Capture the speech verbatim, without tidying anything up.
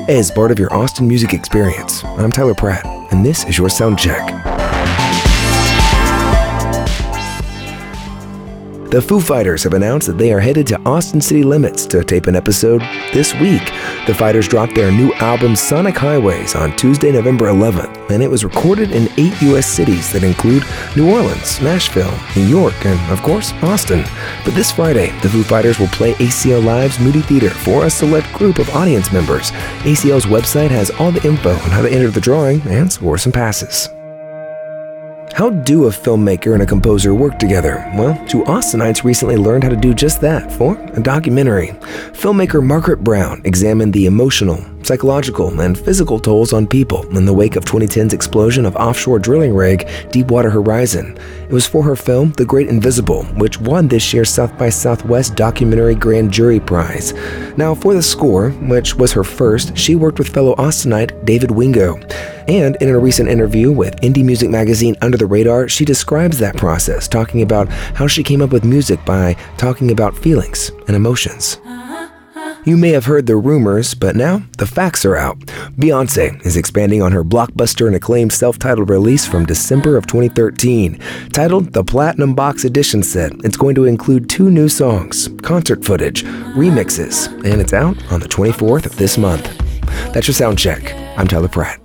As part of your Austin music experience, I'm Tyler Pratt, and this is your Sound Check. The Foo Fighters have announced that they are headed to Austin City Limits to tape an episode this week. The Fighters dropped their new album Sonic Highways on Tuesday, November eleventh, and it was recorded in eight U S cities that include New Orleans, Nashville, New York, and of course, Austin. But this Friday, the Foo Fighters will play A C L Live's Moody Theater for a select group of audience members. A C L's website has all the info on how to enter the drawing and score some passes. How do a filmmaker and a composer work together? Well, two Austinites recently learned how to do just that for a documentary. Filmmaker Margaret Brown examined the emotional, psychological, and physical tolls on people in the wake of twenty ten's explosion of offshore drilling rig Deepwater Horizon. It was for her film The Great Invisible, which won this year's South by Southwest Documentary Grand Jury Prize. Now, for the score, which was her first, she worked with fellow Austinite David Wingo. And in a recent interview with indie music magazine Under the Radar, she describes that process, talking about how she came up with music by talking about feelings and emotions. You may have heard the rumors, but now the facts are out. Beyoncé is expanding on her blockbuster and acclaimed self-titled release from December of twenty thirteen. Titled The Platinum Box Edition Set, it's going to include two new songs, concert footage, remixes, and it's out on the twenty-fourth of this month. That's your Sound Check. I'm Tyler Pratt.